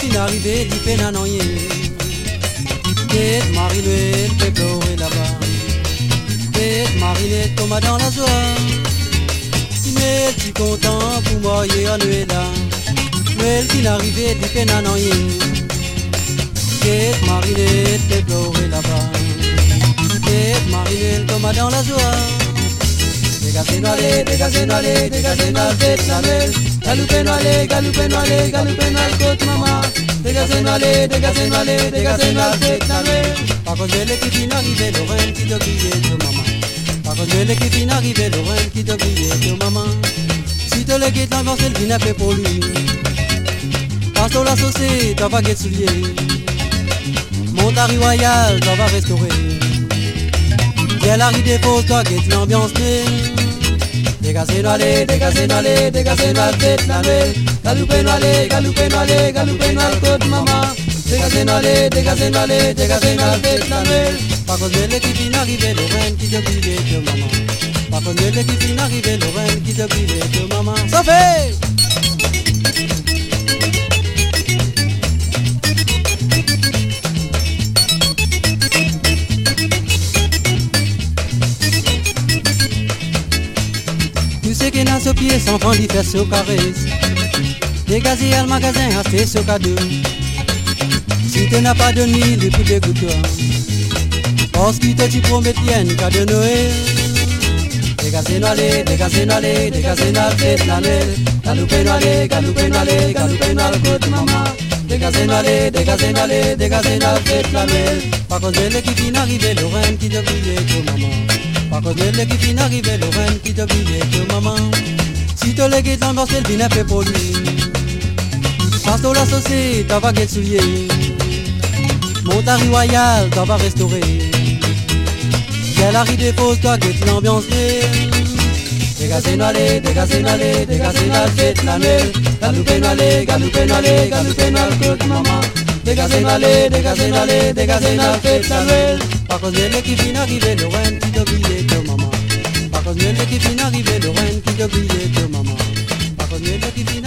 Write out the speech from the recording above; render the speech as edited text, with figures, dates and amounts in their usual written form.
fin arrivé, dit peine à noyer. Tête marinée, le fait pleurer là-bas. Tête marinée, tomba dans la joie. Il est si content pour moi, il à Noël là. Noël fin arrivé, dit peine à noyer. Tête marinée, le fait pleurer là-bas. Tête marinée, tomba dans la joie. Dégagez noalé, dégagez noalé, dégagez noalé, faites la mêle. Galoupez noalé, galoupez noalé, galoupez noalé, côte maman. Dégagez noalé, dégagez noalé, dégagez noalé, faites la mêle. Par contre, l'équipe inarrivée, Lorraine qui te brillait de maman. Par contre, l'équipe inarrivée, Lorraine qui te brillait de maman. Si te le guette l'avancé, le vin fait pour lui. Parce que la saucée, t'as pas guette soulier. Montari royal, t'as va restaurer. Viens la ride pose, toi guette l'ambiance née. Dégagez noalé, dégagez noalé, dégagez noalé, faites la mêle. Galoupez noalé, galoupez noalé, galoupez noalé, côte maman. Dégagez noalé, dégagez noalé, dégagez noalé, faites la mêle. Par contre, l'équipe inarrivée, Lorraine qui te brillait de maman. Par contre, l'équipe inarrivée, Lorraine qui te brillait de maman. Ça fait! Tu sais qu'il a ce pied sans prendre l'y faire sur caresse. Dégagez à le magasin, acheter ce cadeau. Si tu n'as pas de nuit, les plus dégoûteux. Parce qu'il te dit promet bien, cadeau de Noël. Dégagez noalé, dégagez noalé, dégagez noalé, faites la mêle. Galoupez noalé, galoupez noalé, galoupez noalé, côte maman. Dégagez noalé, dégagez noalé, dégagez noalé, faites la mêle. Par contre, l'équipe inarrivée, Lorraine qui te brillait de maman. Par contre, l'équipe inarrivée, Lorraine qui te brillait de maman. Si te le guette l'ambiance, le vin fait pour lui. Parce que la saucée, t'as pas guette soulier. Montari royal, t'as pas restauré. Viens la ride pose, toi guette l'ambiance née. Dégagez noalé, dégagez noalé, dégagez noalé, faites la mêle. Galoupez noalé, galoupez noalé, galoupez noalé, côte maman. Dégagez noalé, dégagez noalé, dégagez noalé, faites la mêle. Par contre, l'équipe inarrivée, Lorraine qui te brillait de maman. Par contre, l'équipe inarrivée, Lorraine qui te brillait de maman. Par contre, l'équipe